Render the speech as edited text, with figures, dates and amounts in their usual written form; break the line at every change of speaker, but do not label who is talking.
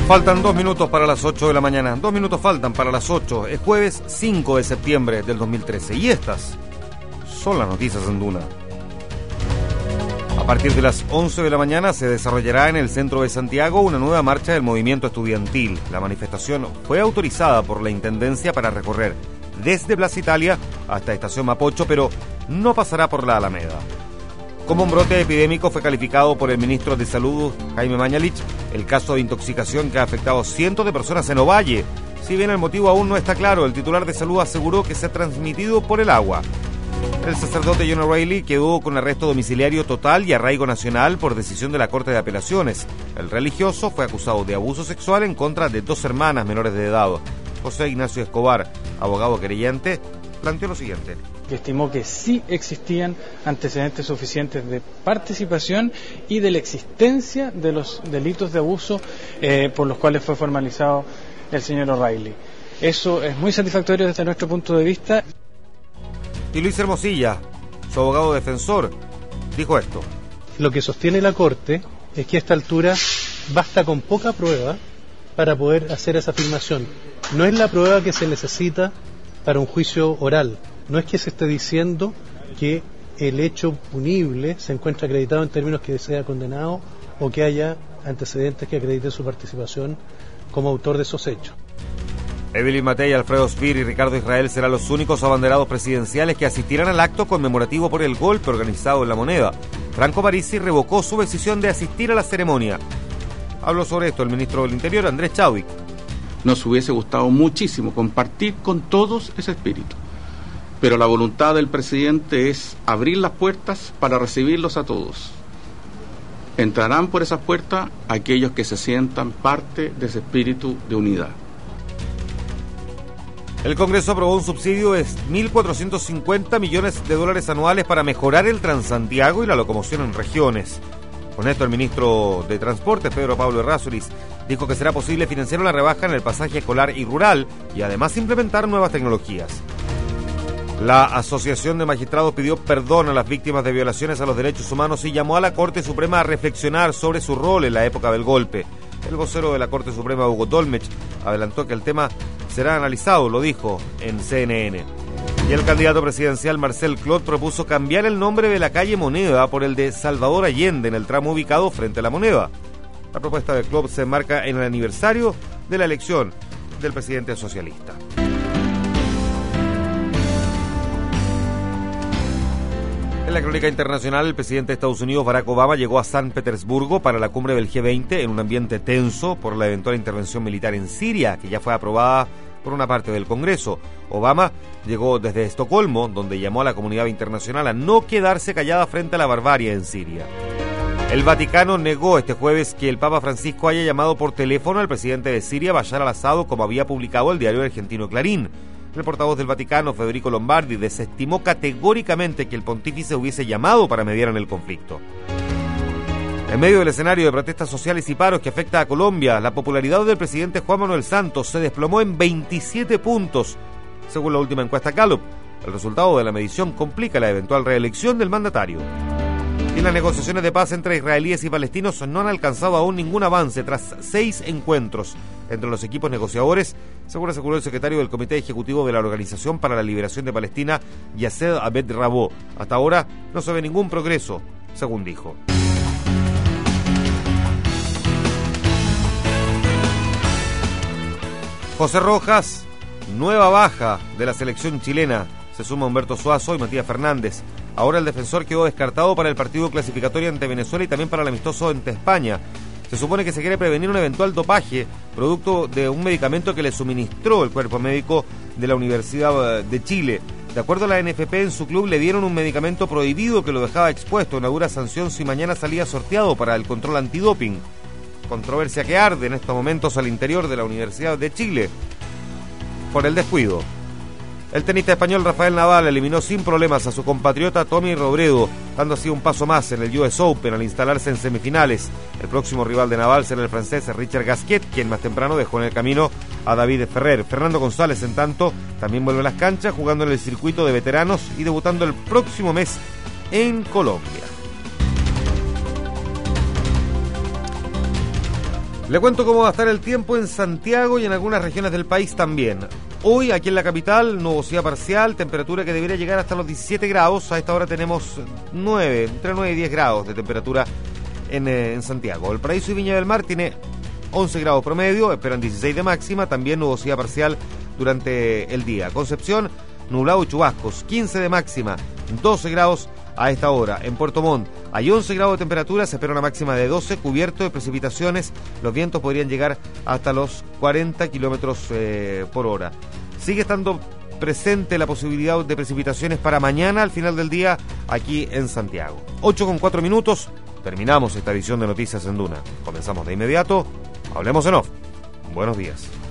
Faltan 2 minutos para las 8 de la mañana. 2 minutos faltan para las 8. Es jueves 5 de septiembre del 2013. Y estas son las noticias en Duna. A partir de las 11 de la mañana se desarrollará en el centro de Santiago una nueva marcha del movimiento estudiantil. La manifestación fue autorizada por la Intendencia para recorrer desde Plaza Italia hasta Estación Mapocho, pero no pasará por la Alameda. Como un brote epidémico fue calificado por el ministro de Salud, Jaime Mañalich, el caso de intoxicación que ha afectado a cientos de personas en Ovalle. Si bien el motivo aún no está claro, el titular de Salud aseguró que se ha transmitido por el agua. El sacerdote John O'Reilly quedó con arresto domiciliario total y arraigo nacional por decisión de la Corte de Apelaciones. El religioso fue acusado de abuso sexual en contra de 2 hermanas menores de edad. José Ignacio Escobar, abogado querellante, planteó lo siguiente.
Que estimó que sí existían antecedentes suficientes de participación y de la existencia de los delitos de abuso por los cuales fue formalizado el señor O'Reilly. Eso es muy satisfactorio desde nuestro punto de vista.
Y Luis Hermosilla, su abogado defensor, dijo esto.
Lo que sostiene la Corte es que a esta altura basta con poca prueba para poder hacer esa afirmación. No es la prueba que se necesita para un juicio oral. No es que se esté diciendo que el hecho punible se encuentra acreditado en términos que sea condenado o que haya antecedentes que acrediten su participación como autor de esos hechos.
Evelyn Matei, Alfredo Spir y Ricardo Israel serán los únicos abanderados presidenciales que asistirán al acto conmemorativo por el golpe organizado en La Moneda. Franco Parisi revocó su decisión de asistir a la ceremonia. Habló sobre esto el ministro del Interior, Andrés Chadwick.
Nos hubiese gustado muchísimo compartir con todos ese espíritu, pero la voluntad del presidente es abrir las puertas para recibirlos a todos. Entrarán por esas puertas aquellos que se sientan parte de ese espíritu de unidad.
El Congreso aprobó un subsidio de $1.450 millones anuales para mejorar el Transantiago y la locomoción en regiones. Con esto, el ministro de Transporte, Pedro Pablo Errázuriz, dijo que será posible financiar una rebaja en el pasaje escolar y rural y además implementar nuevas tecnologías. La Asociación de Magistrados pidió perdón a las víctimas de violaciones a los derechos humanos y llamó a la Corte Suprema a reflexionar sobre su rol en la época del golpe. El vocero de la Corte Suprema, Hugo Dolmech, adelantó que el tema será analizado, lo dijo en CNN. Y el candidato presidencial Marcel Clot propuso cambiar el nombre de la calle Moneda por el de Salvador Allende en el tramo ubicado frente a la Moneda. La propuesta de Clot se enmarca en el aniversario de la elección del presidente socialista. En la crónica internacional, el presidente de Estados Unidos, Barack Obama, llegó a San Petersburgo para la cumbre del G20 en un ambiente tenso por la eventual intervención militar en Siria, que ya fue aprobada por una parte del Congreso. Obama llegó desde Estocolmo, donde llamó a la comunidad internacional a no quedarse callada frente a la barbarie en Siria. El Vaticano negó este jueves que el Papa Francisco haya llamado por teléfono al presidente de Siria, Bashar al-Assad, como había publicado el diario argentino Clarín. El portavoz del Vaticano, Federico Lombardi, desestimó categóricamente que el pontífice hubiese llamado para mediar en el conflicto. En medio del escenario de protestas sociales y paros que afecta a Colombia, la popularidad del presidente Juan Manuel Santos se desplomó en 27 puntos, según la última encuesta Gallup. El resultado de la medición complica la eventual reelección del mandatario. Y las negociaciones de paz entre israelíes y palestinos no han alcanzado aún ningún avance tras 6 encuentros entre los equipos negociadores, según aseguró el secretario del Comité Ejecutivo de la Organización para la Liberación de Palestina, Yasser Abed Rabó. Hasta ahora no se ve ningún progreso, según dijo. José Rojas, nueva baja de la selección chilena. Se suma Humberto Suazo y Matías Fernández. Ahora el defensor quedó descartado para el partido clasificatorio ante Venezuela y también para el amistoso ante España. Se supone que se quiere prevenir un eventual dopaje, producto de un medicamento que le suministró el cuerpo médico de la Universidad de Chile. De acuerdo a la NFP, en su club le dieron un medicamento prohibido que lo dejaba expuesto a una dura sanción si mañana salía sorteado para el control antidoping. Controversia que arde en estos momentos al interior de la Universidad de Chile por el descuido. El tenista español Rafael Nadal eliminó sin problemas a su compatriota Tommy Robredo, dando así un paso más en el US Open al instalarse en semifinales. El próximo rival de Nadal será el francés Richard Gasquet, quien más temprano dejó en el camino a David Ferrer. Fernando González, en tanto, también vuelve a las canchas jugando en el circuito de veteranos y debutando el próximo mes en Colombia. Le cuento cómo va a estar el tiempo en Santiago y en algunas regiones del país también. Hoy, aquí en la capital, nubosidad parcial, temperatura que debería llegar hasta los 17 grados. A esta hora tenemos entre 9 y 10 grados de temperatura en Santiago. El Paraíso y Viña del Mar tiene 11 grados promedio, esperan 16 de máxima, también nubosidad parcial durante el día. Concepción, nublado y chubascos, 15 de máxima, 12 grados a esta hora. En Puerto Montt hay 11 grados de temperatura, se espera una máxima de 12, cubierto de precipitaciones, los vientos podrían llegar hasta los 40 kilómetros por hora. Sigue estando presente la posibilidad de precipitaciones para mañana al final del día aquí en Santiago. 8:04, terminamos esta edición de Noticias en Duna. Comenzamos de inmediato, hablemos en off. Buenos días.